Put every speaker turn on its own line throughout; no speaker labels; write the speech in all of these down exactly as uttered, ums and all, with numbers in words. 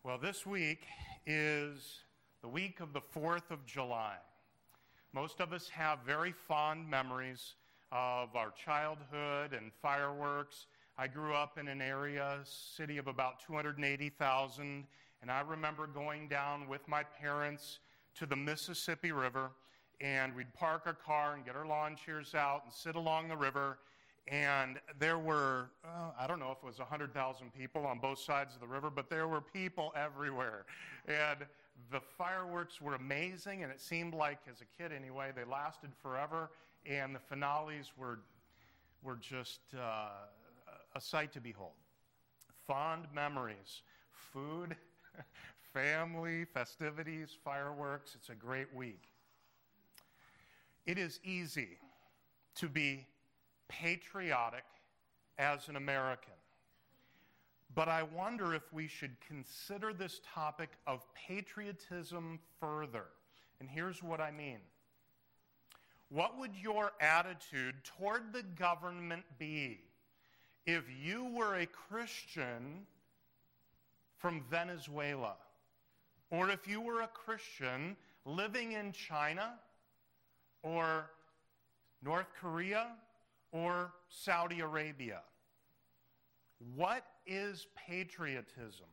Well, this week is the week of the fourth of July. Most of us have very fond memories of our childhood and fireworks. I grew up in an area, city of about two hundred eighty thousand, and I remember going down with my parents to the Mississippi River, and we'd park our car and get our lawn chairs out and sit along the river. And there were, uh, I don't know if it was one hundred thousand people on both sides of the river, but there were people everywhere. And the fireworks were amazing, and it seemed like, as a kid anyway, they lasted forever. And the finales were, were just uh, a sight to behold. Fond memories, food, family, festivities, fireworks. It's a great week. It is easy to be patriotic as an American. But I wonder if we should consider this topic of patriotism further. And here's what I mean. What would your attitude toward the government be if you were a Christian from Venezuela? Or if you were a Christian living in China or North Korea or Saudi Arabia? What is patriotism?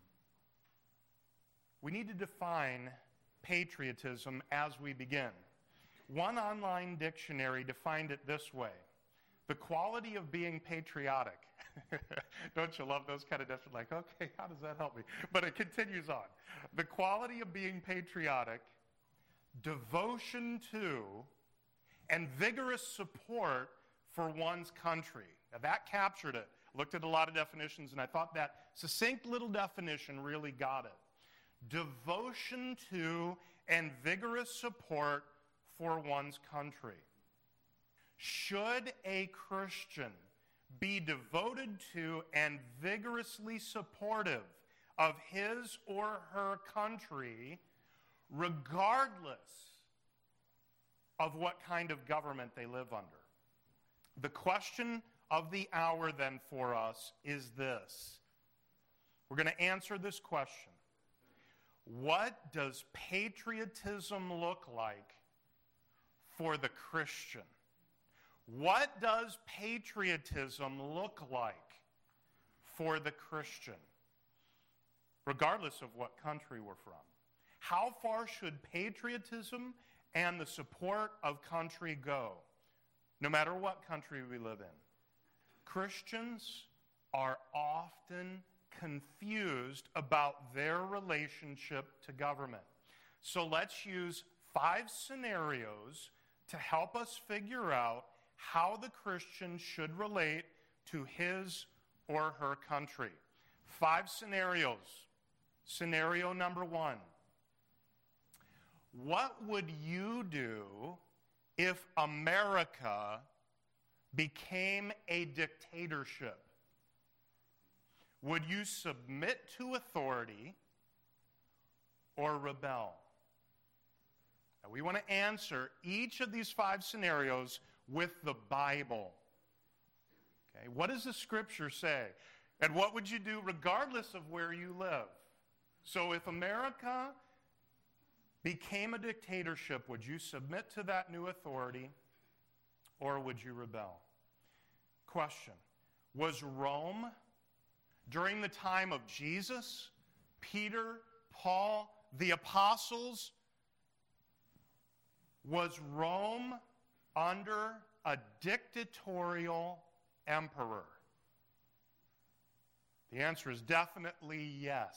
We need to define patriotism as we begin. One online dictionary defined it this way: the quality of being patriotic. Don't you love those kind of definitions? Like, okay, how does that help me? But it continues on. The quality of being patriotic, devotion to, and vigorous support for one's country. Now that captured it. Looked at a lot of definitions, and I thought that succinct little definition really got it. Devotion to and vigorous support for one's country. Should a Christian be devoted to and vigorously supportive of his or her country, regardless of what kind of government they live under? The question of the hour then for us is this. We're going to answer this question. What does patriotism look like for the Christian? What does patriotism look like for the Christian, regardless of what country we're from? How far should patriotism and the support of country go, no matter what country we live in? Christians are often confused about their relationship to government. So let's use five scenarios to help us figure out how the Christian should relate to his or her country. Five scenarios. Scenario number one. What would you do if America became a dictatorship? Would you submit to authority or rebel? Now, we want to answer each of these five scenarios with the Bible. Okay, what does the Scripture say? And what would you do regardless of where you live? So if America became a dictatorship, would you submit to that new authority or would you rebel? Question. Was Rome, during the time of Jesus, Peter, Paul, the apostles, was Rome under a dictatorial emperor? The answer is definitely yes.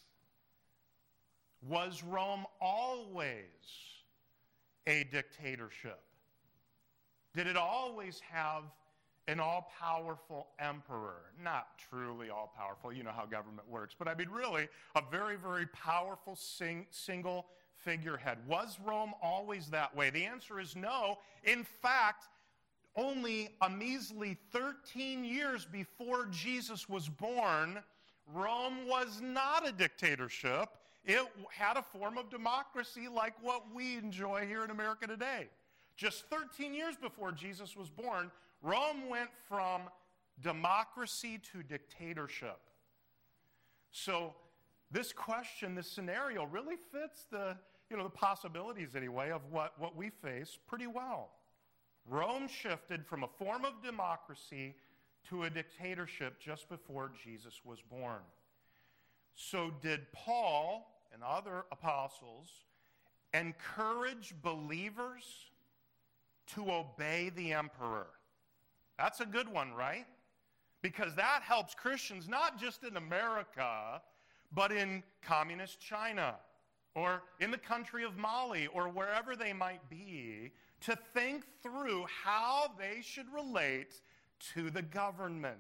Was Rome always a dictatorship? Did it always have an all-powerful emperor? Not truly all-powerful, you know how government works, but I mean really a very, very powerful sing- single figurehead. Was Rome always that way? The answer is no. In fact, only a measly thirteen years before Jesus was born, Rome was not a dictatorship. It had a form of democracy like what we enjoy here in America today. Just thirteen years before Jesus was born, Rome went from democracy to dictatorship. So this question, this scenario really fits the, you know, the possibilities anyway of what, what we face pretty well. Rome shifted from a form of democracy to a dictatorship just before Jesus was born. So did Paul and other apostles encourage believers to obey the emperor? That's a good one, right? Because that helps Christians not just in America, but in communist China or in the country of Mali or wherever they might be, to think through how they should relate to the government.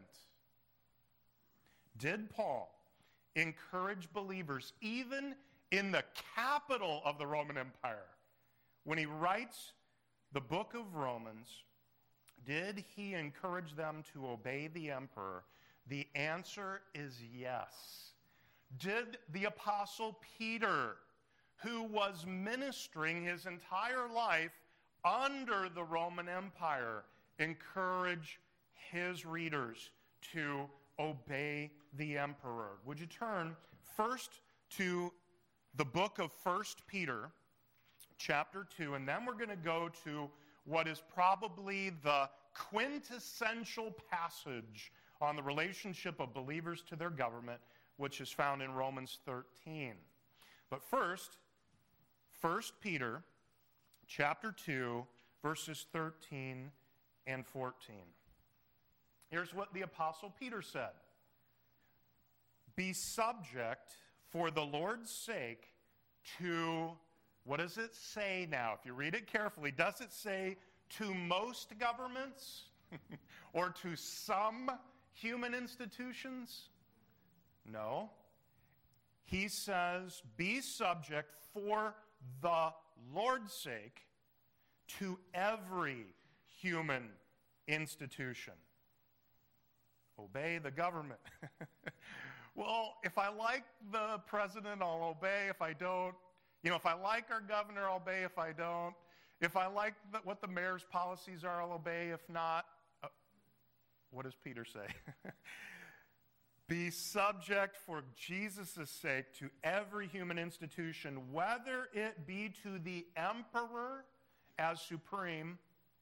Did Paul encourage believers, even in the capital of the Roman Empire, when he writes the book of Romans, did he encourage them to obey the emperor? The answer is yes. Did the Apostle Peter, who was ministering his entire life under the Roman Empire, encourage his readers to obey the emperor? Would you turn first to the book of First Peter, chapter two, and then we're going to go to what is probably the quintessential passage on the relationship of believers to their government, which is found in Romans thirteen. But first, First Peter chapter two, verses thirteen and fourteen. Here's what the Apostle Peter said. Be subject for the Lord's sake to, what does it say now? If you read it carefully, does it say to most governments or to some human institutions? No. He says, be subject for the Lord's sake to every human institution. Obey the government. Well, if I like the president, I'll obey. If I don't, you know, if I like our governor, I'll obey. If I don't, if I like the, what the mayor's policies are, I'll obey. If not, uh, what does Peter say? Be subject for Jesus' sake to every human institution, whether it be to the emperor as supreme.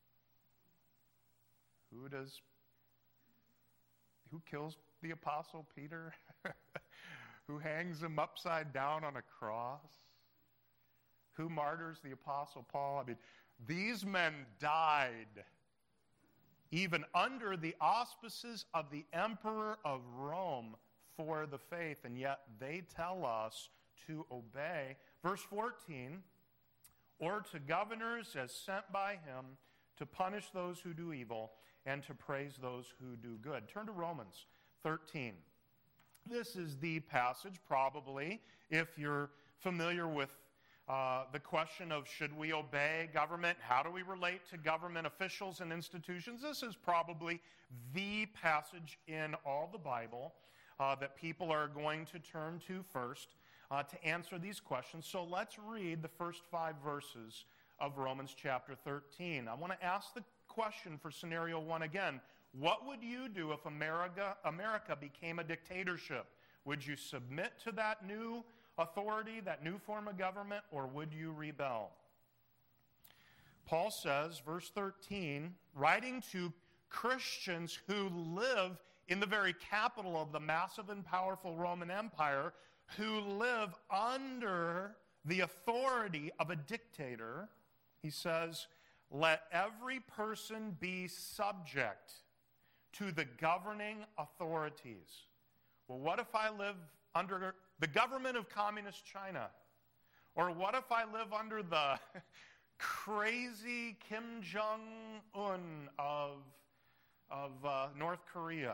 Who does, who kills the Apostle Peter? Who hangs him upside down on a cross? Who martyrs the Apostle Paul? I mean, these men died even under the auspices of the emperor of Rome for the faith, and yet they tell us to obey. Verse fourteen, or to governors as sent by him to punish those who do evil and to praise those who do good. Turn to Romans thirteen. This is the passage, probably, if you're familiar with uh, the question of should we obey government, how do we relate to government officials and institutions, this is probably the passage in all the Bible uh, that people are going to turn to first uh, to answer these questions. So let's read the first five verses of Romans chapter thirteen. I want to ask the question for scenario one again. What would you do if America, America became a dictatorship? Would you submit to that new authority, that new form of government, or would you rebel? Paul says, verse thirteen, writing to Christians who live in the very capital of the massive and powerful Roman Empire, who live under the authority of a dictator, he says, let every person be subject to the governing authorities. Well, what if I live under the government of communist China? Or what if I live under the crazy Kim Jong-un of, of uh, North Korea?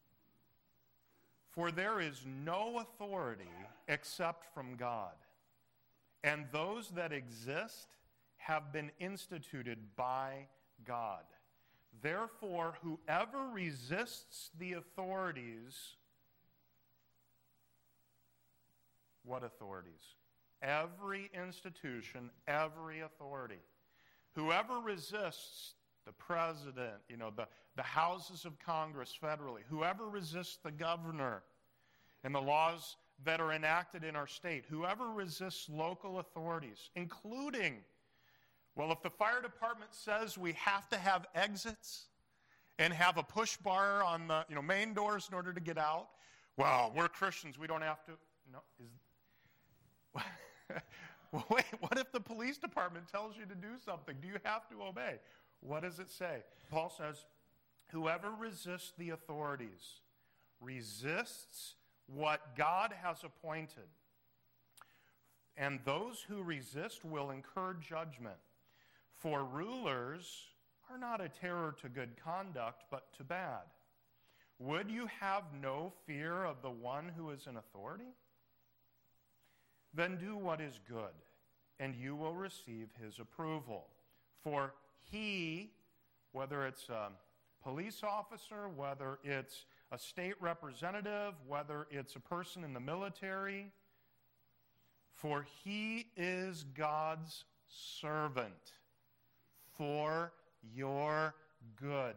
For there is no authority except from God, and those that exist have been instituted by God. Therefore, whoever resists the authorities, what authorities? Every institution, every authority. Whoever resists the president, you know, the, the houses of Congress federally, whoever resists the governor and the laws that are enacted in our state. Whoever resists local authorities, including, well, if the fire department says we have to have exits and have a push bar on the you know main doors in order to get out, well, we're Christians, we don't have to. No, is well, wait, what if the police department tells you to do something? Do you have to obey? What does it say? Paul says, whoever resists the authorities resists what God has appointed. And those who resist will incur judgment. For rulers are not a terror to good conduct, but to bad. Would you have no fear of the one who is in authority? Then do what is good, and you will receive his approval. For he, whether it's a police officer, whether it's a state representative, whether it's a person in the military, for he is God's servant for your good.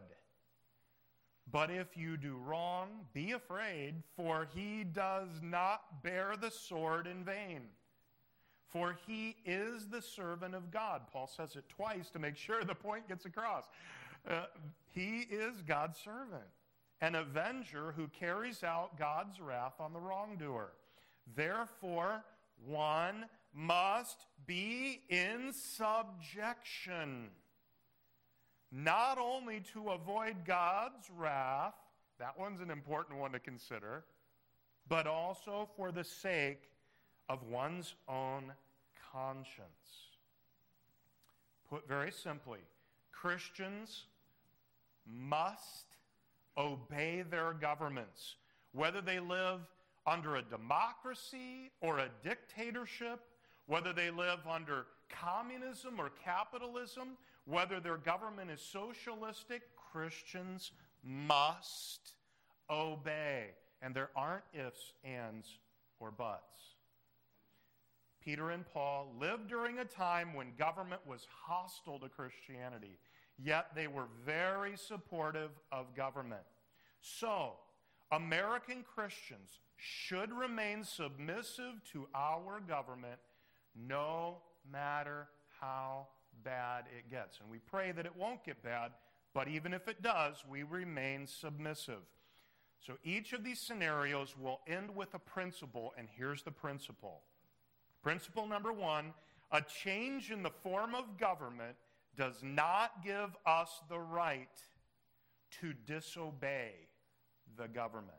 But if you do wrong, be afraid, for he does not bear the sword in vain. For he is the servant of God. Paul says it twice to make sure the point gets across. Uh, he is God's servant, an avenger who carries out God's wrath on the wrongdoer. Therefore, one must be in subjection, not only to avoid God's wrath, that one's an important one to consider, but also for the sake of one's own conscience. Put very simply, Christians must obey their governments, whether they live under a democracy or a dictatorship, whether they live under communism or capitalism, whether their government is socialistic. Christians must obey. And there aren't ifs, ands, or buts. Peter and Paul lived during a time when government was hostile to Christianity, yet they were very supportive of government. So, American Christians should remain submissive to our government no matter how bad it gets. And we pray that it won't get bad, but even if it does, we remain submissive. So each of these scenarios will end with a principle, and here's the principle. Principle number one, a change in the form of government does not give us the right to disobey the government.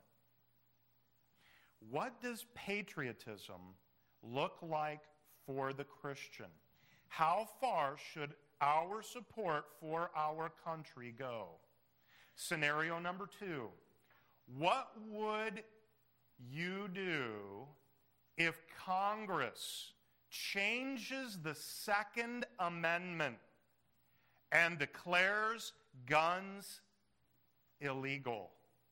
What does patriotism look like for the Christian? How far should our support for our country go? Scenario number two, what would you do if Congress changes the Second Amendment and declares guns illegal?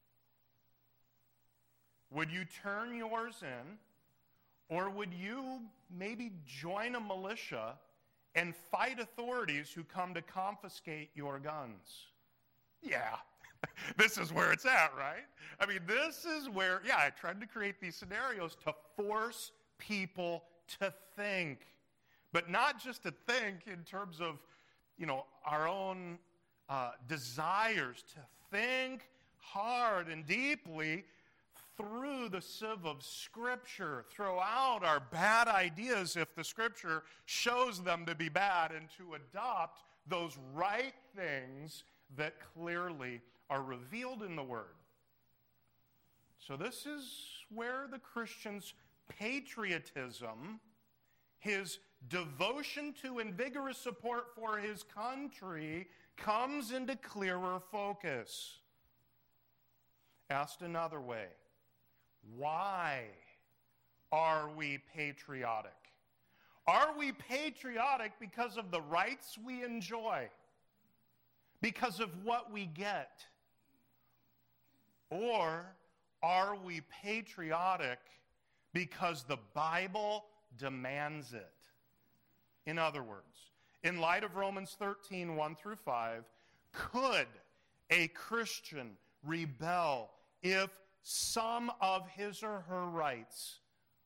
Would you turn yours in, or would you maybe join a militia and fight authorities who come to confiscate your guns? Yeah, this is where it's at, right? I mean, this is where, yeah, I tried to create these scenarios to force people to think, but not just to think in terms of, you know, our own uh, desires, to think hard and deeply through the sieve of Scripture, throw out our bad ideas if the Scripture shows them to be bad, and to adopt those right things that clearly are revealed in the Word. So this is where the Christian's patriotism, his devotion to and vigorous support for his country, comes into clearer focus. Asked another way, why are we patriotic? Are we patriotic because of the rights we enjoy? Because of what we get? Or are we patriotic because the Bible demands it? In other words, in light of Romans thirteen, one through five, could a Christian rebel if some of his or her rights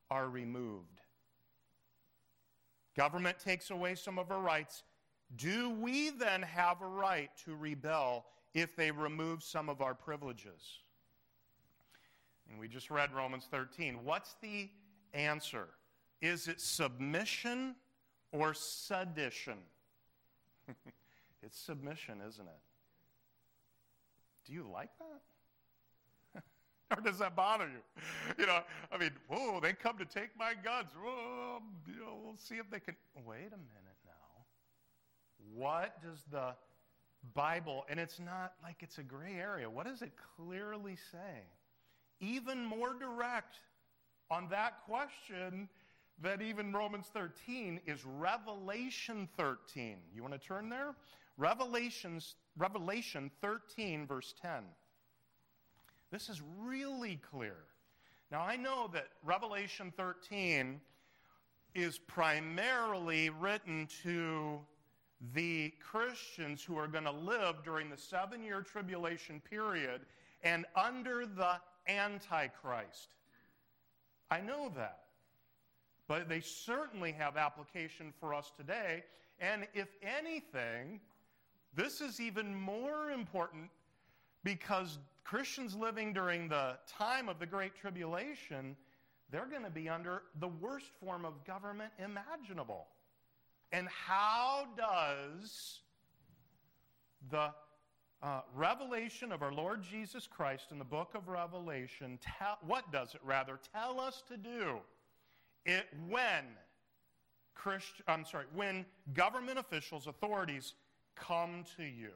are removed. Government takes away some of our rights. Do we then have a right to rebel if they remove some of our privileges? And we just read Romans thirteen. What's the answer? Is it submission or sedition? It's submission, isn't it? Do you like that? Or does that bother you? You know, I mean, whoa, they come to take my guns. Whoa, you know, we'll see if they can. Wait a minute now. What does the Bible, and it's not like it's a gray area, what does it clearly say? Even more direct on that question than even Romans thirteen is Revelation thirteen. You want to turn there? Revelations, Revelation thirteen, verse ten. This is really clear. Now, I know that Revelation thirteen is primarily written to the Christians who are going to live during the seven-year tribulation period and under the Antichrist. I know that. But they certainly have application for us today. And if anything, this is even more important because Christians living during the time of the Great Tribulation, they're going to be under the worst form of government imaginable. And how does the uh, revelation of our Lord Jesus Christ in the book of Revelation, tell, what does it rather tell us to do? It when Christ, I'm sorry, when government officials, authorities come to you.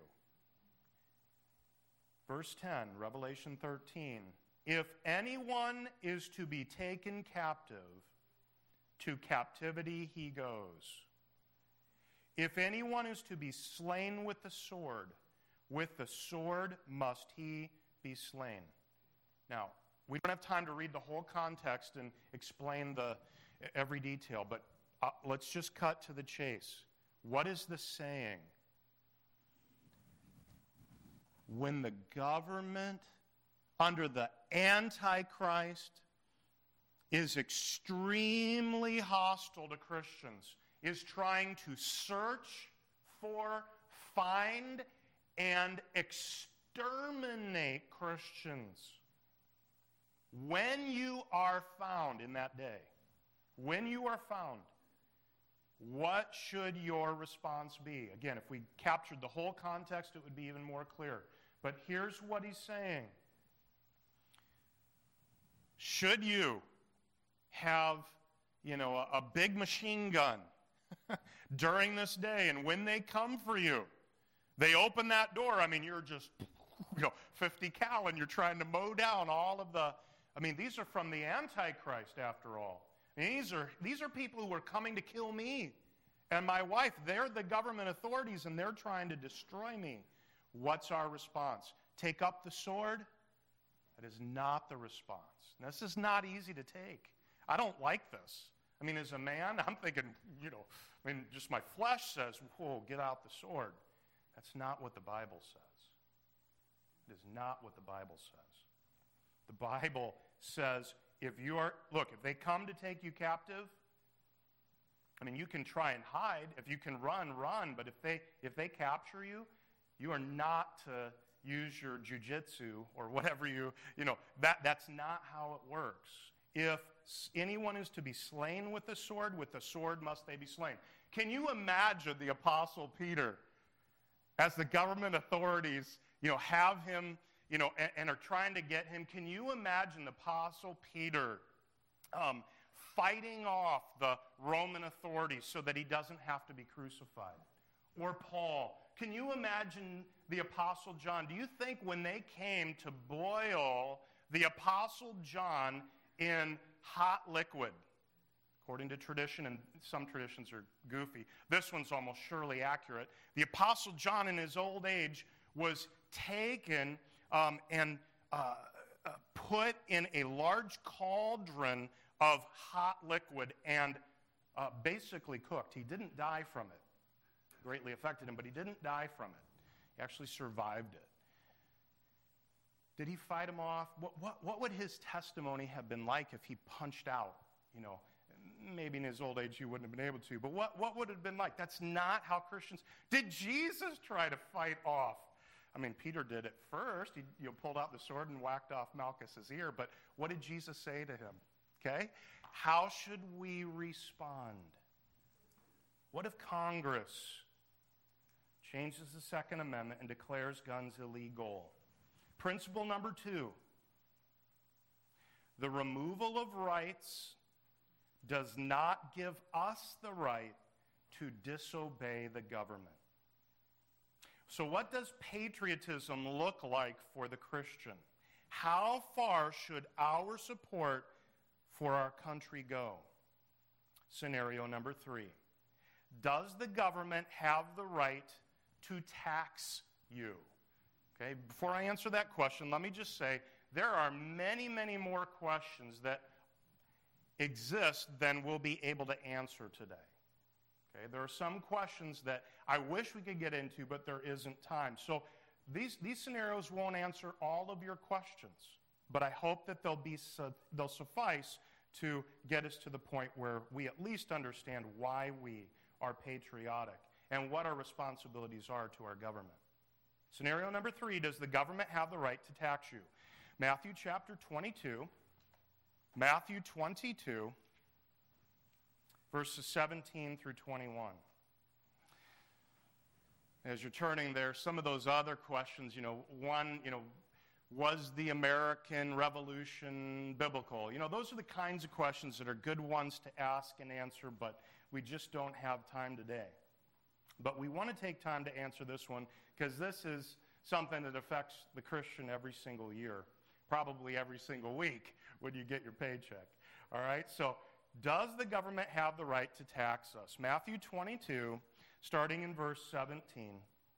Verse ten, Revelation thirteen. If anyone is to be taken captive, to captivity he goes. If anyone is to be slain with the sword, with the sword must he be slain. Now, we don't have time to read the whole context and explain the every detail, but uh, let's just cut to the chase. What is this saying? When the government under the Antichrist is extremely hostile to Christians, is trying to search for, find, and exterminate Christians. When you are found in that day, when you are found, what should your response be? Again, if we captured the whole context, it would be even more clear. But here's what he's saying. Should you have, you know, a, a big machine gun during this day, and when they come for you, they open that door, I mean, you're just, you know, fifty cal, and you're trying to mow down all of the, I mean, these are from the Antichrist after all. I mean, these are, these are people who are coming to kill me and my wife. They're the government authorities, and they're trying to destroy me. What's our response? Take up the sword? That is not the response. This is not easy to take. I don't like this. I mean, as a man, I'm thinking, you know, I mean, just my flesh says, whoa, get out the sword. That's not what the Bible says. It is not what the Bible says. The Bible says, if you are, look, if they come to take you captive, I mean, you can try and hide. If you can run, run. But if they if they capture you, you are not to use your jujitsu or whatever you, you know, that, that's not how it works. If anyone is to be slain with the sword, with the sword must they be slain. Can you imagine the Apostle Peter, as the government authorities, you know, have him, you know, and, and are trying to get him? Can you imagine the Apostle Peter um, fighting off the Roman authorities so that he doesn't have to be crucified? Or Paul? Can you imagine the Apostle John? Do you think when they came to boil the Apostle John in hot liquid, according to tradition, and some traditions are goofy, this one's almost surely accurate, the Apostle John in his old age was taken um, and uh, uh, put in a large cauldron of hot liquid and uh, basically cooked. He didn't die from it. Greatly affected him, but he didn't die from it. He actually survived it. Did he fight him off? What, what, what would his testimony have been like if he punched out, you know, maybe in his old age he wouldn't have been able to, but what, what would it have been like? That's not how Christians, did Jesus try to fight off? I mean, Peter did it first. He you know, pulled out the sword and whacked off Malchus's ear, but what did Jesus say to him? Okay? How should we respond? What if Congress changes the Second Amendment and declares guns illegal? Principle number two, the removal of rights does not give us the right to disobey the government. So what does patriotism look like for the Christian? How far should our support for our country go? Scenario number three, does the government have the right to tax you? Okay, before I answer that question, let me just say there are many, many more questions that exist than we'll be able to answer today. Okay, there are some questions that I wish we could get into, but there isn't time. So these, these scenarios won't answer all of your questions, but I hope that they'll, be su- they'll suffice to get us to the point where we at least understand why we are patriotic and what our responsibilities are to our government. Scenario number three, does the government have the right to tax you? Matthew chapter twenty-two, Matthew twenty-two, verses seventeen through twenty-one. As you're turning there, some of those other questions, you know, one, you know, was the American Revolution biblical? You know, those are the kinds of questions that are good ones to ask and answer, but we just don't have time today. But we want to take time to answer this one because this is something that affects the Christian every single year, probably every single week when you get your paycheck. All right, so does the government have the right to tax us? Matthew twenty-two, starting in verse seventeen.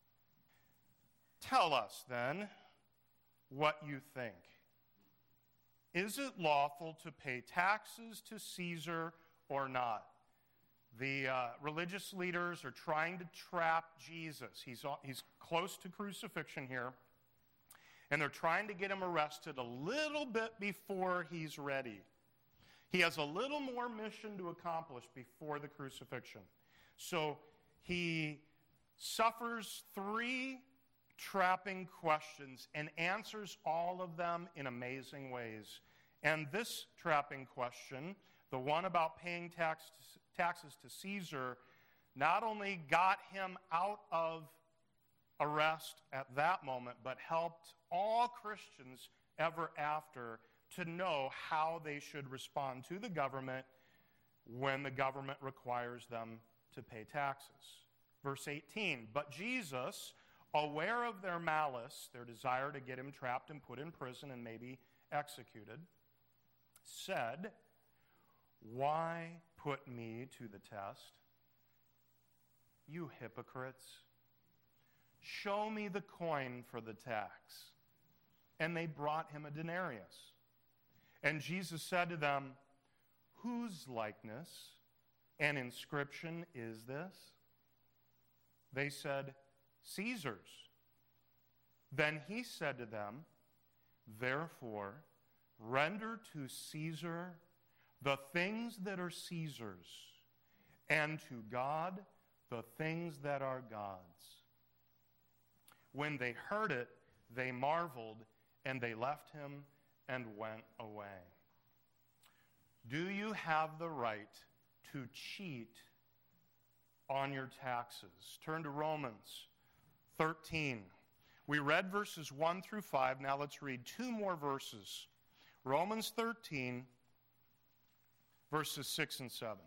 Tell us then what you think. Is it lawful to pay taxes to Caesar or not? The uh, religious leaders are trying to trap Jesus. He's, he's close to crucifixion here, and they're trying to get him arrested a little bit before he's ready. He has a little more mission to accomplish before the crucifixion. So he suffers three trapping questions and answers all of them in amazing ways. And this trapping question, the one about paying tax, taxes to Caesar, not only got him out of arrest at that moment, but helped all Christians ever after to know how they should respond to the government when the government requires them to pay taxes. Verse eighteen, but Jesus, aware of their malice, their desire to get him trapped and put in prison and maybe executed, said, why put me to the test? You hypocrites, show me the coin for the tax. And they brought him a denarius. And Jesus said to them, whose likeness and inscription is this? They said, Caesar's. Then he said to them, therefore, render to Caesar the things that are Caesar's, and to God the things that are God's. When they heard it, they marveled, and they left him and went away. Do you have the right to cheat on your taxes? Turn to Romans thirteen. We read verses one through five. Now let's read two more verses. Romans thirteen, verses six and seven.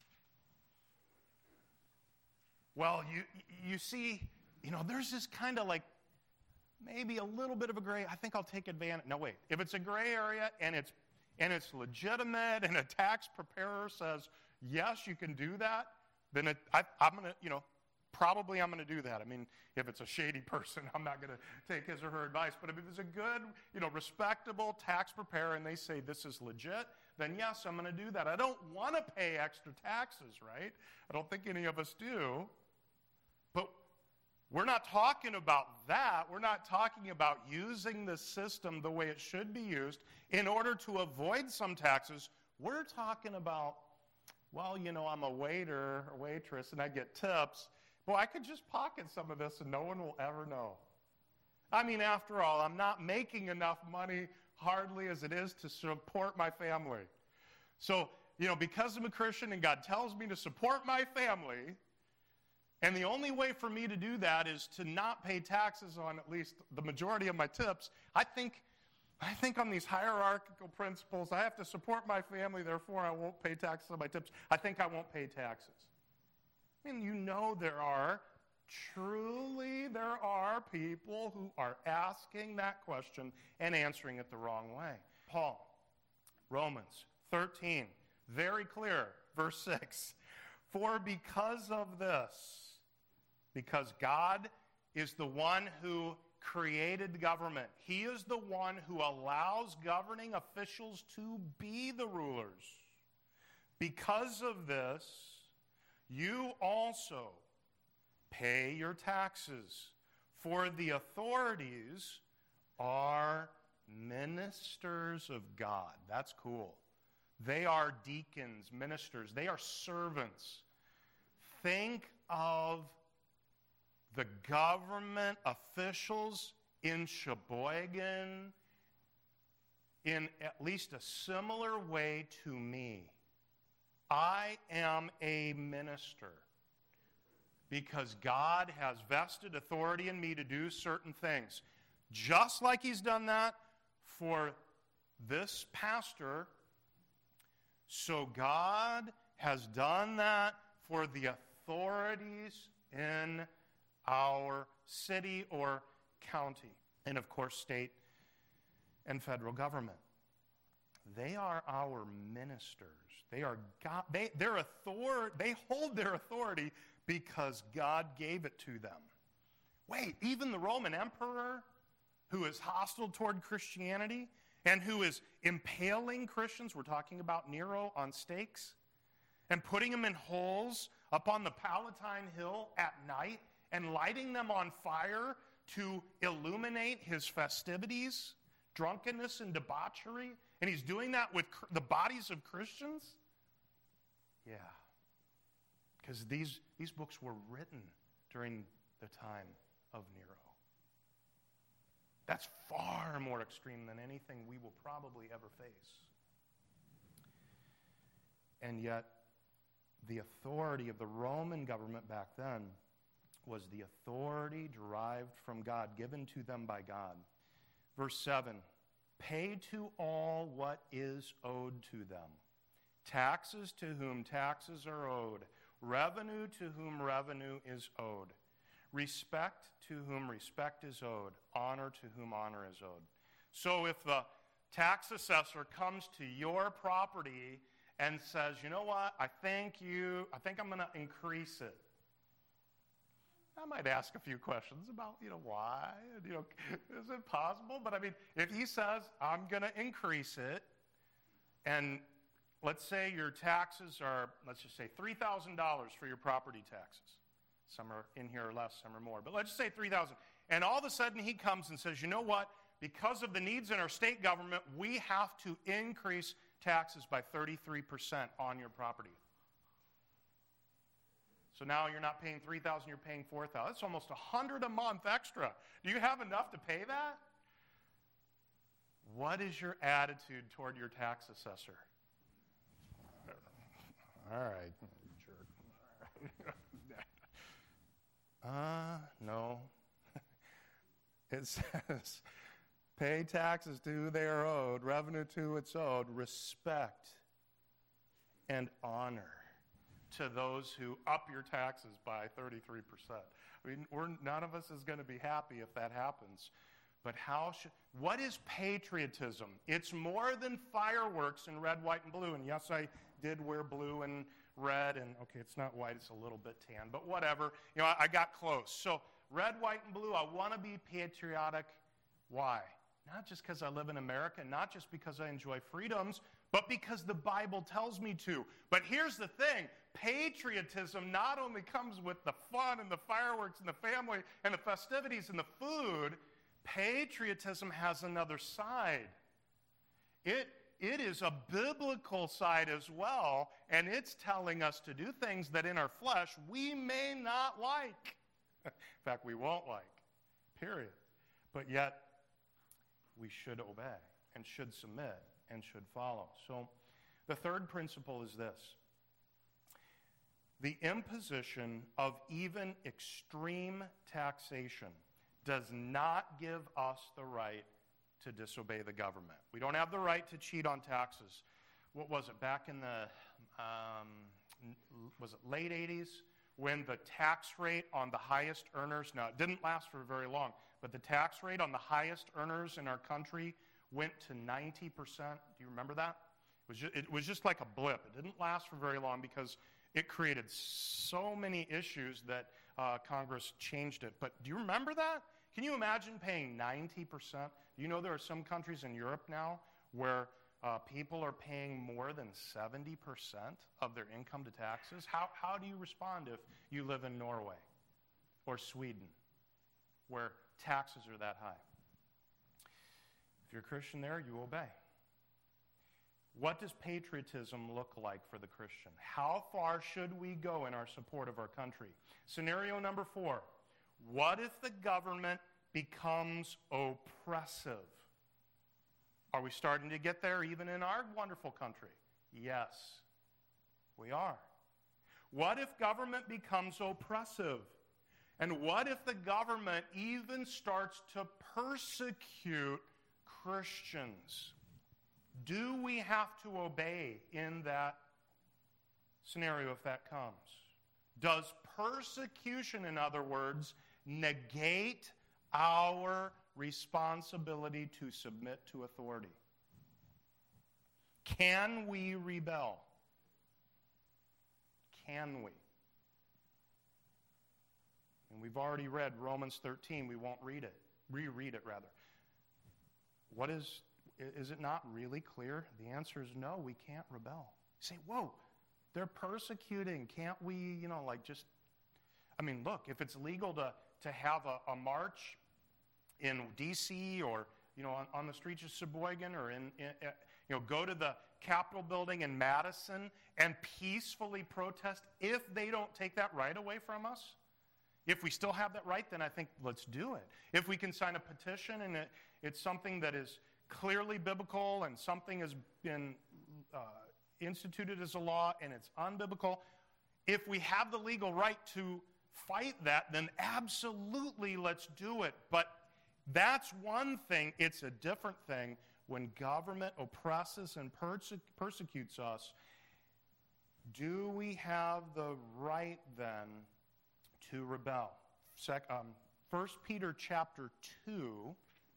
Well, you you see, you know, there's this kind of like maybe a little bit of a gray. I think I'll take advantage. No, wait. If it's a gray area and it's and it's legitimate and a tax preparer says, yes, you can do that, then it, I, I'm going to, you know, probably I'm going to do that. I mean, if it's a shady person, I'm not going to take his or her advice. But if it's a good, you know, respectable tax preparer and they say this is legit, then yes, I'm going to do that. I don't want to pay extra taxes, right? I don't think any of us do. But we're not talking about that. We're not talking about using the system the way it should be used in order to avoid some taxes. We're talking about, well, you know, I'm a waiter or waitress and I get tips. Boy, I could just pocket some of this and no one will ever know. I mean, after all, I'm not making enough money hardly as it is to support my family. So, you know, because I'm a Christian and God tells me to support my family, and the only way for me to do that is to not pay taxes on at least the majority of my tips, I think I think on these hierarchical principles, I have to support my family, therefore I won't pay taxes on my tips. I think I won't pay taxes. I mean, you know there are, truly there are people who are asking that question and answering it the wrong way. Paul, Romans thirteen, very clear, verse six. For because of this, because God is the one who created government. He is the one who allows governing officials to be the rulers. Because of this, you also pay your taxes, for the authorities are ministers of God. That's cool. They are deacons, ministers. They are servants. Think of the government officials in Sheboygan in at least a similar way to me. I am a minister because God has vested authority in me to do certain things. Just like he's done that for this pastor, so God has done that for the authorities in our city or county, and of course state and federal government. They are our ministers. They are God. They their author, They hold their authority because God gave it to them. Wait, even the Roman emperor, who is hostile toward Christianity and who is impaling Christians, we're talking about Nero, on stakes and putting them in holes up on the Palatine Hill at night and lighting them on fire to illuminate his festivities, drunkenness, and debauchery. And he's doing that with the bodies of Christians? Yeah. Because these, these books were written during the time of Nero. That's far more extreme than anything we will probably ever face. And yet, the authority of the Roman government back then was the authority derived from God, given to them by God. Verse seven, pay to all what is owed to them. Taxes to whom taxes are owed. Revenue to whom revenue is owed. Respect to whom respect is owed. Honor to whom honor is owed. So if the tax assessor comes to your property and says, you know what, I think you, I think I'm going to increase it. I might ask a few questions about, you know, why? You know, is it possible? But I mean, if he says, I'm going to increase it, and let's say your taxes are, let's just say three thousand dollars for your property taxes. Some are in here less, some are more. But let's just say three thousand dollars. And all of a sudden he comes and says, you know what? Because of the needs in our state government, we have to increase taxes by thirty-three percent on your property. So now you're not paying three thousand dollars, you're paying four thousand dollars. That's almost one hundred dollars a month extra. Do you have enough to pay that? What is your attitude toward your tax assessor? All right, jerk. uh, no. It says, pay taxes to who they are owed, revenue to who it's owed, respect and honor to those who up your taxes by thirty-three percent. I mean, we're, none of us is going to be happy if that happens. But how should, what is patriotism? It's more than fireworks in red, white, and blue. And yes, I did wear blue and red, and okay, it's not white, it's a little bit tan, but whatever. You know, I, I got close. So red, white, and blue, I want to be patriotic. Why? Not just because I live in America, not just because I enjoy freedoms, but because the Bible tells me to. But here's the thing. Patriotism not only comes with the fun and the fireworks and the family and the festivities and the food, patriotism has another side. It it is a biblical side as well, and it's telling us to do things that in our flesh we may not like. In fact, we won't like, period. But yet, we should obey and should submit and should follow. So the third principle is this. The imposition of even extreme taxation does not give us the right to disobey the government. We don't have the right to cheat on taxes. What was it, back in the, um, was it late eighties, when the tax rate on the highest earners, now it didn't last for very long, but the tax rate on the highest earners in our country went to ninety percent. Do you remember that? It was just, it was just like a blip. It didn't last for very long because it created so many issues that uh, Congress changed it. But do you remember that? Can you imagine paying ninety percent? Do you know there are some countries in Europe now where uh, people are paying more than seventy percent of their income to taxes? How, how do you respond if you live in Norway or Sweden where taxes are that high? If you're a Christian there, you obey. What does patriotism look like for the Christian? How far should we go in our support of our country? Scenario number four. What if the government becomes oppressive? Are we starting to get there even in our wonderful country? Yes, we are. What if government becomes oppressive? And what if the government even starts to persecute Christians? Do we have to obey in that scenario if that comes? Does persecution, in other words, negate our responsibility to submit to authority? Can we rebel? Can we? And we've already read Romans thirteen. We won't read it. Reread it, rather. What is, is it not really clear? The answer is no, we can't rebel. You say, whoa, they're persecuting. Can't we, you know, like just, I mean, look, if it's legal to, to have a, a march in D C or, you know, on, on the streets of Sheboygan or in, in, you know, go to the Capitol building in Madison and peacefully protest, if they don't take that right away from us, if we still have that right, then I think let's do it. If we can sign a petition and it, it's something that is clearly biblical and something has been uh, instituted as a law and it's unbiblical, if we have the legal right to fight that, then absolutely let's do it. But that's one thing. It's a different thing when government oppresses and perse- persecutes us. Do we have the right then to rebel? Sec- um, First Peter chapter two.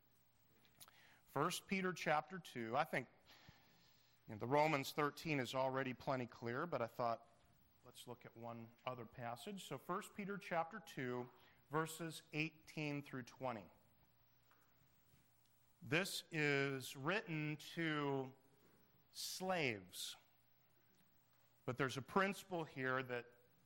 First Peter chapter two. I think you know, the Romans thirteen is already plenty clear, but I thought let's look at one other passage. So First Peter chapter two, verses eighteen through twenty. This is written to slaves. But there's a principle here that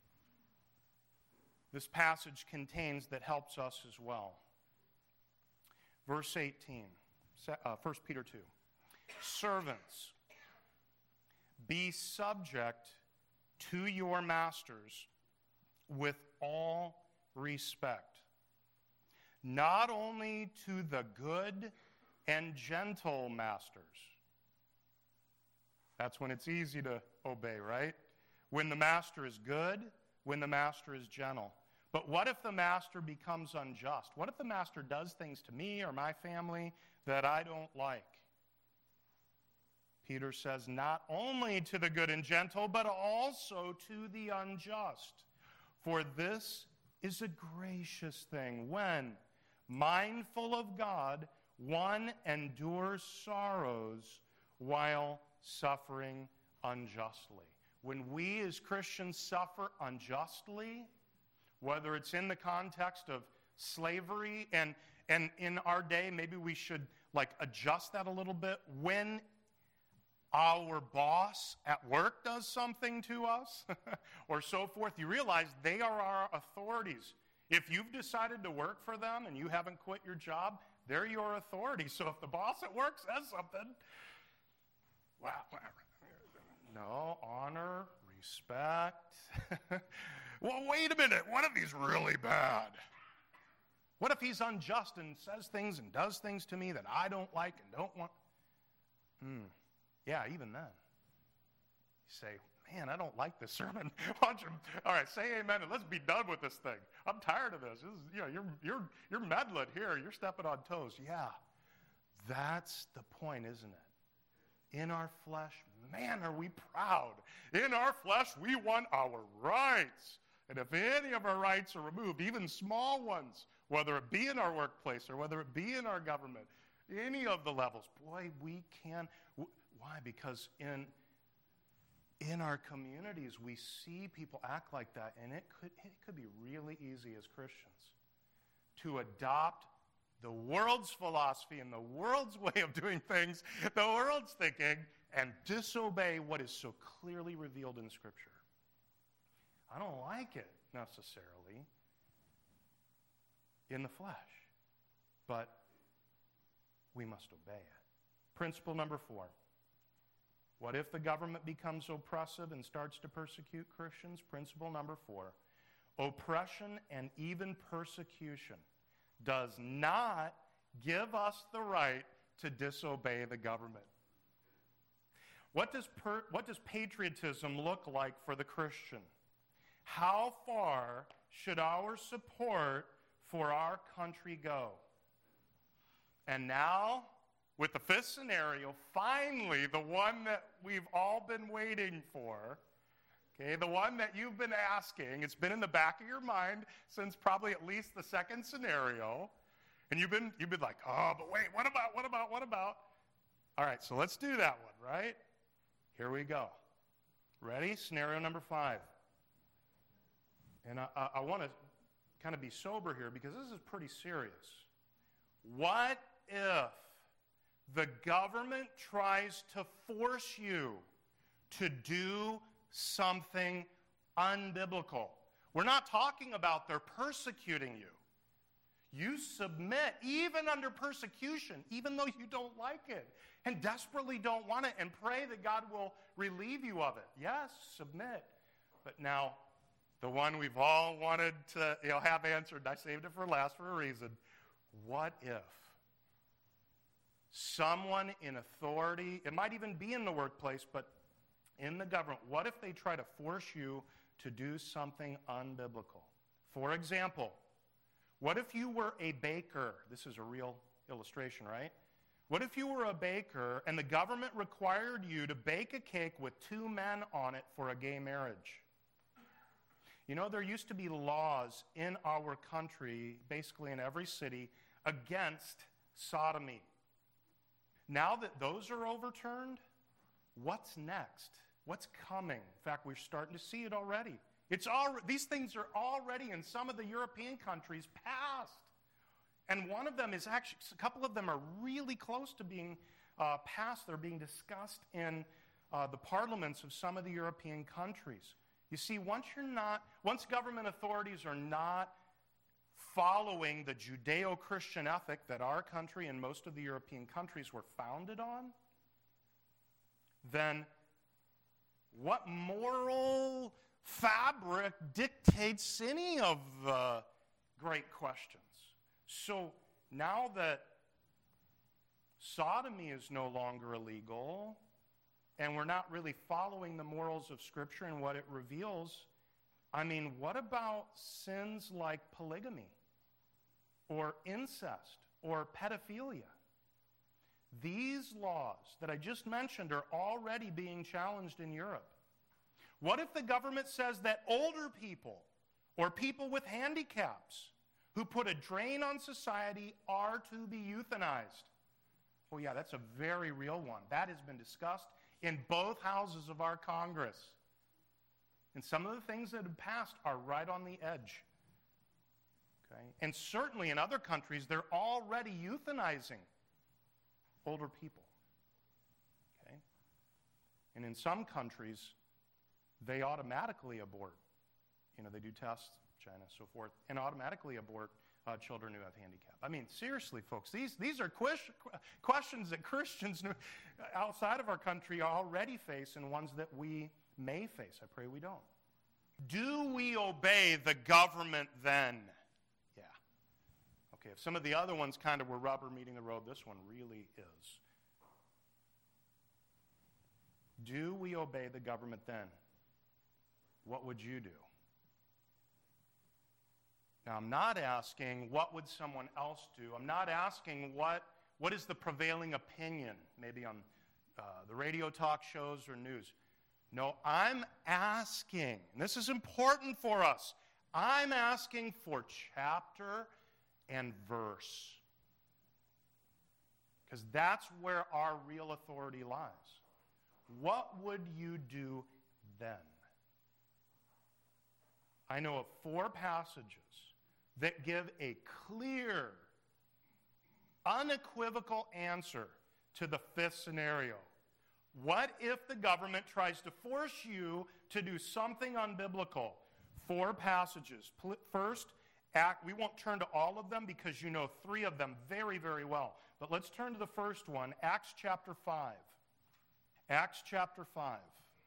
this passage contains that helps us as well. Verse eighteen, uh, First Peter two. Servants, be subject to your masters with all respect, not only to the good and gentle masters. That's when it's easy to obey, right? When the master is good, when the master is gentle. But what if the master becomes unjust? What if the master does things to me or my family that I don't like? Peter says, not only to the good and gentle, but also to the unjust. For this is a gracious thing when, mindful of God, one endures sorrows while suffering unjustly. When we as Christians suffer unjustly, whether it's in the context of slavery, and, and in our day, maybe we should like adjust that a little bit. When our boss at work does something to us or so forth, you realize they are our authorities. If you've decided to work for them and you haven't quit your job, they're your authority. So if the boss at work says something, Well, no, honor, respect. Well, wait a minute. What if he's really bad? What if he's unjust and says things and does things to me that I don't like and don't want? Hmm. Yeah, even then. You say, man, I don't like this sermon. Why don't you, all right, say amen and let's be done with this thing. I'm tired of this. This is, you know, you're, you're, you're meddling here. You're stepping on toes. Yeah, that's the point, isn't it? In our flesh, man, are we proud. In our flesh, we want our rights. And if any of our rights are removed, even small ones, whether it be in our workplace or whether it be in our government, any of the levels, boy, we can. Why? Because in in our communities, we see people act like that, and it could it could be really easy as Christians to adopt the world's philosophy and the world's way of doing things, the world's thinking, and disobey what is so clearly revealed in Scripture. I don't like it necessarily in the flesh, but we must obey it. Principle number four. What if the government becomes oppressive and starts to persecute Christians? Principle number four. Oppression and even persecution does not give us the right to disobey the government. What does, per, what does patriotism look like for the Christian? How far should our support for our country go? And now, with the fifth scenario, finally, the one that we've all been waiting for, okay, the one that you've been asking, it's been in the back of your mind since probably at least the second scenario, and you've been, you've been like, oh, but wait, what about, what about, what about? All right, so let's do that one, right? Here we go. Ready? Scenario number five. And I, I, I want to kind of be sober here because this is pretty serious. What if the government tries to force you to do something unbiblical? We're not talking about they're persecuting you. You submit, even under persecution, even though you don't like it and desperately don't want it, and pray that God will relieve you of it. Yes, submit. But now, the one we've all wanted to you know, have answered, and I saved it for last for a reason. What if someone in authority, it might even be in the workplace, but in the government, what if they try to force you to do something unbiblical? For example, what if you were a baker? This is a real illustration, right? What if you were a baker and the government required you to bake a cake with two men on it for a gay marriage? You know, there used to be laws in our country, basically in every city, against sodomy. Now that those are overturned, what's next? What's coming? In fact, we're starting to see it already. It's all, these things are already in some of the European countries passed. And one of them is actually, a couple of them are really close to being uh, passed. They're being discussed in uh, the parliaments of some of the European countries. You see, once you're not, once government authorities are not following the Judeo-Christian ethic that our country and most of the European countries were founded on, then what moral fabric dictates any of the great questions? So now that sodomy is no longer illegal, and we're not really following the morals of Scripture and what it reveals, I mean, what about sins like polygamy or incest or pedophilia? These laws that I just mentioned are already being challenged in Europe. What if the government says that older people or people with handicaps who put a drain on society are to be euthanized? Oh yeah, that's a very real one. That has been discussed in both houses of our Congress. And some of the things that have passed are right on the edge. Okay? And certainly in other countries, they're already euthanizing older people. Okay? And in some countries, they automatically abort. You know, they do tests, China, so forth, and automatically abort uh, children who have handicap? I mean, seriously, folks, these, these are ques- questions that Christians outside of our country already face and ones that we may face. I pray we don't. Do we obey the government then? Yeah. Okay, if some of the other ones kind of were rubber meeting the road, this one really is. Do we obey the government then? What would you do? Now, I'm not asking what would someone else do. I'm not asking what, what is the prevailing opinion, maybe on uh, the radio talk shows or news. No, I'm asking, and this is important for us, I'm asking for chapter and verse. Because that's where our real authority lies. What would you do then? I know of four passages that give a clear, unequivocal answer to the fifth scenario. What if the government tries to force you to do something unbiblical? Four passages. First, Act, we won't turn to all of them because you know three of them very, very well. But let's turn to the first one, Acts chapter five. Acts chapter five,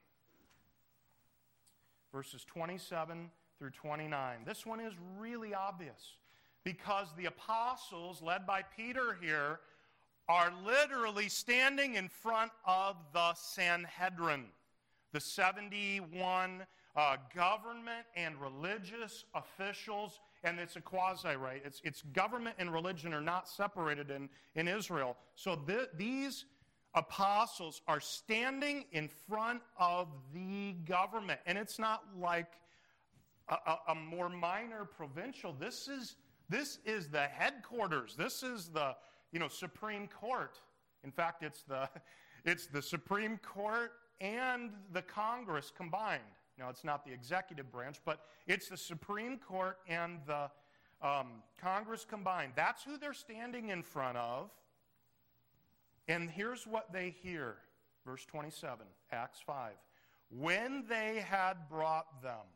verses twenty-seven through twenty-nine. This one is really obvious because the apostles, led by Peter here, are literally standing in front of the Sanhedrin, the seventy-one uh, government and religious officials, and it's a quasi, right? It's, it's government and religion are not separated in, in Israel. So th- these apostles are standing in front of the government, and it's not like a, a, a more minor provincial. This is this is the headquarters. This is the you know Supreme Court. In fact, it's the it's the Supreme Court and the Congress combined. Now, it's not the executive branch, but it's the Supreme Court and the um, Congress combined. That's who they're standing in front of. And here's what they hear. Verse twenty-seven, Acts five. When they had brought them,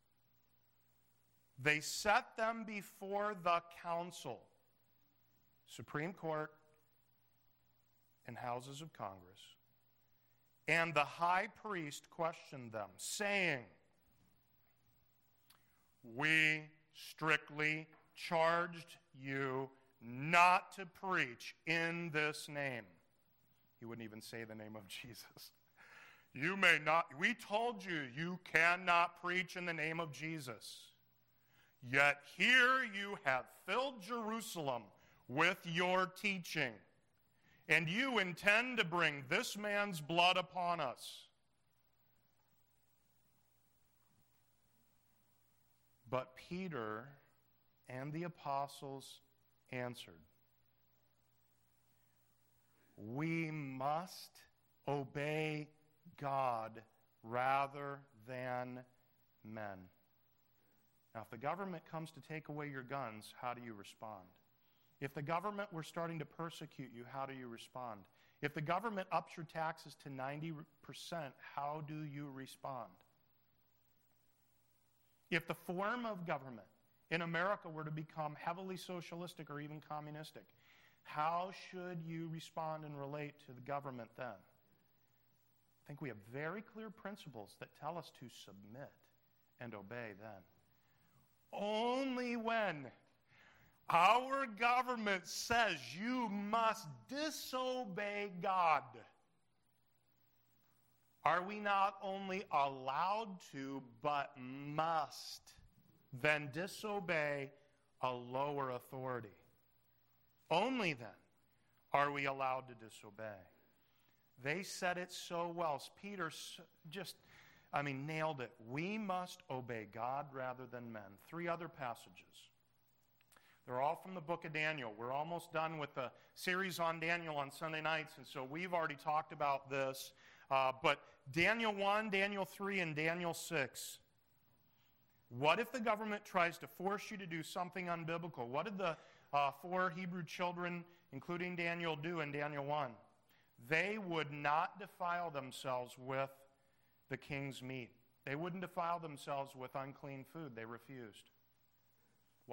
they set them before the council, Supreme Court, and houses of Congress. And the high priest questioned them, saying, "We strictly charged you not to preach in this name." He wouldn't even say the name of Jesus. You may not, we told you, you cannot preach in the name of Jesus. Yet here you have filled Jerusalem with your teaching, and you intend to bring this man's blood upon us. But Peter and the apostles answered, "We must obey God rather than men." Now, if the government comes to take away your guns, how do you respond? If the government were starting to persecute you, how do you respond? If the government ups your taxes to ninety percent, how do you respond? If the form of government in America were to become heavily socialistic or even communistic, how should you respond and relate to the government then? I think we have very clear principles that tell us to submit and obey then. Only when our government says you must disobey God are we not only allowed to, but must then disobey a lower authority. Only then are we allowed to disobey. They said it so well. Peter just, I mean, nailed it. We must obey God rather than men. Three other passages. They're all from the book of Daniel. We're almost done with the series on Daniel on Sunday nights, and so we've already talked about this. Uh, but Daniel one, Daniel three, and Daniel six. What if the government tries to force you to do something unbiblical? What did the uh, four Hebrew children, including Daniel, do in Daniel one? They would not defile themselves with the king's meat. They wouldn't defile themselves with unclean food. They refused. Why?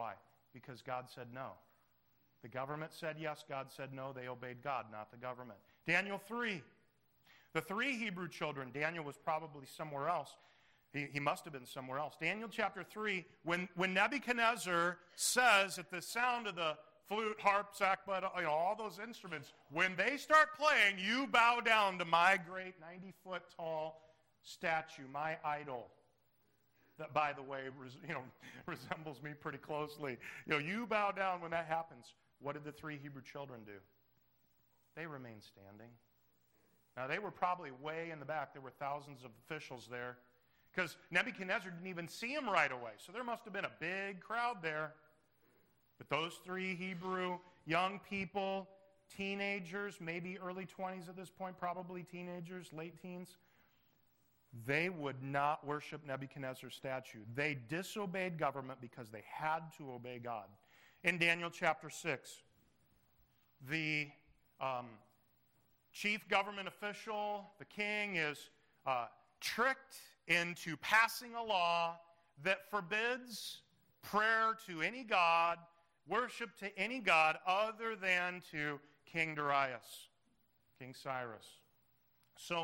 because God said no. The government said yes, God said no. They obeyed God, not the government. Daniel three. The three Hebrew children, Daniel was probably somewhere else. He, he must have been somewhere else. Daniel chapter three, when, when Nebuchadnezzar says at the sound of the flute, harp, sackbut, you know, all those instruments, when they start playing, you bow down to my great ninety-foot tall statue, my idol. That, by the way, res, you know, resembles me pretty closely. You know, you bow down when that happens. What did the three Hebrew children do? They remained standing. Now, they were probably way in the back. There were thousands of officials there because Nebuchadnezzar didn't even see them right away. So there must have been a big crowd there. But those three Hebrew young people, teenagers, maybe early twenties at this point, probably teenagers, late teens, they would not worship Nebuchadnezzar's statue. They disobeyed government because they had to obey God. In Daniel chapter six, the um, chief government official, the king, is uh, tricked into passing a law that forbids prayer to any god, worship to any god other than to King Darius, King Cyrus. So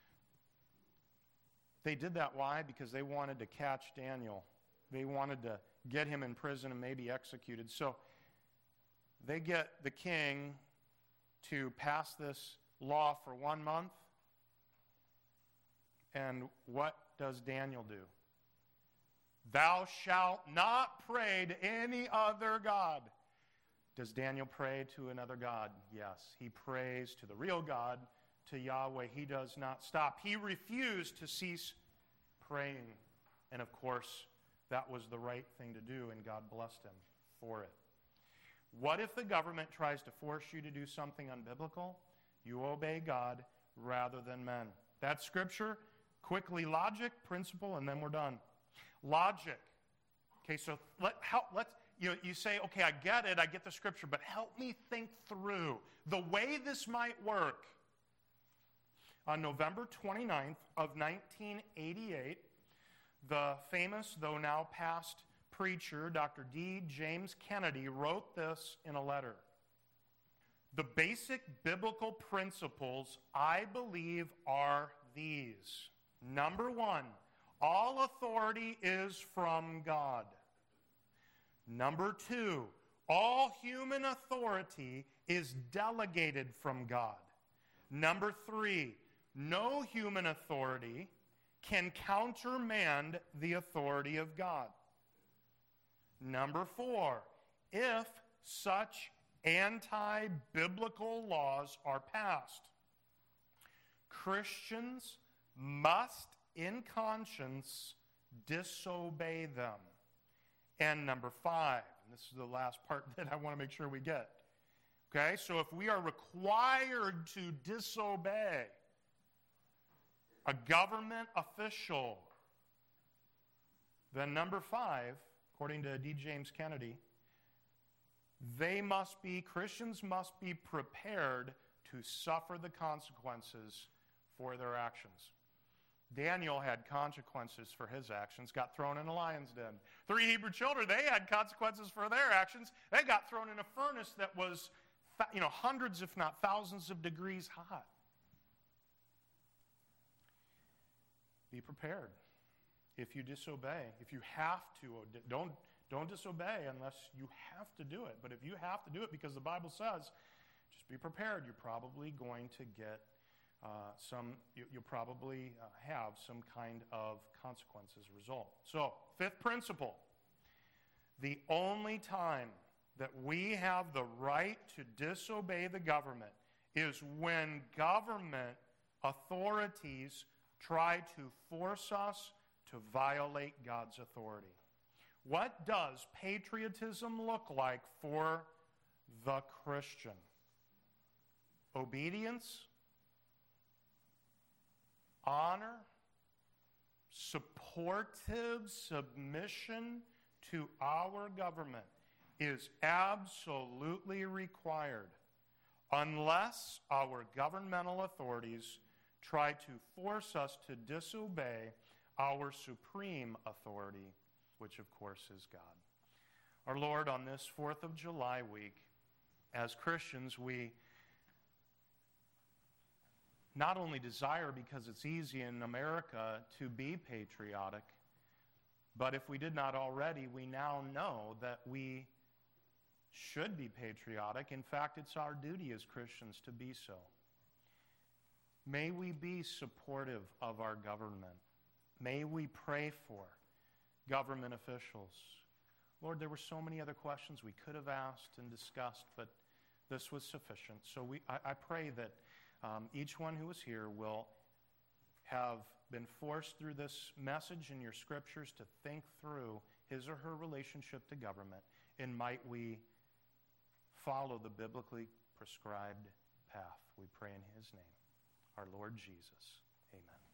they did that. Why? Because they wanted to catch Daniel. They wanted to get him in prison and maybe executed. So they get the king to pass this law for one month. And what does Daniel do? Thou shalt not pray to any other god. Does Daniel pray to another god? Yes. He prays to the real God, to Yahweh. He does not stop. He refused to cease praying. And of course, that was the right thing to do, and God blessed him for it. What if the government tries to force you to do something unbiblical? You obey God rather than men. That's Scripture. Quickly, logic, principle, and then we're done. Logic. Okay, so let, help, let's, you know, you say, okay, I get it, I get the Scripture, but help me think through the way this might work. On November twenty-ninth of nineteen eighty-eight, the famous, though now past, preacher, Doctor D. James Kennedy, wrote this in a letter. The basic biblical principles, I believe, are these. Number one, all authority is from God. Number two, all human authority is delegated from God. Number three, no human authority can countermand the authority of God. Number four, if such anti-biblical laws are passed, Christians must, in conscience, disobey them. And number five, and this is the last part that I want to make sure we get. Okay, so if we are required to disobey a government official, then number five, according to D. James Kennedy, they must be, Christians must be prepared to suffer the consequences for their actions. Daniel had consequences for his actions, got thrown in a lion's den. Three Hebrew children, they had consequences for their actions. They got thrown in a furnace that was, you know, hundreds, if not thousands of degrees hot. Be prepared. If you disobey, if you have to, don't, don't disobey unless you have to do it. But if you have to do it because the Bible says, just be prepared. You're probably going to get uh, some, you, you'll probably uh, have some kind of consequences result. So, fifth principle. The only time that we have the right to disobey the government is when government authorities try to force us to violate God's authority. What does patriotism look like for the Christian? Obedience, honor, supportive submission to our government is absolutely required unless our governmental authorities try to force us to disobey our supreme authority, which of course is God. Our Lord, on this fourth of July week, as Christians, we not only desire, because it's easy in America, to be patriotic, but if we did not already, we now know that we should be patriotic. In fact, it's our duty as Christians to be so. May we be supportive of our government. May we pray for government officials. Lord, there were so many other questions we could have asked and discussed, but this was sufficient. So we, I, I pray that um, each one who is here will have been forced through this message in your scriptures to think through his or her relationship to government, and might we follow the biblically prescribed path. We pray in his name, our Lord Jesus. Amen.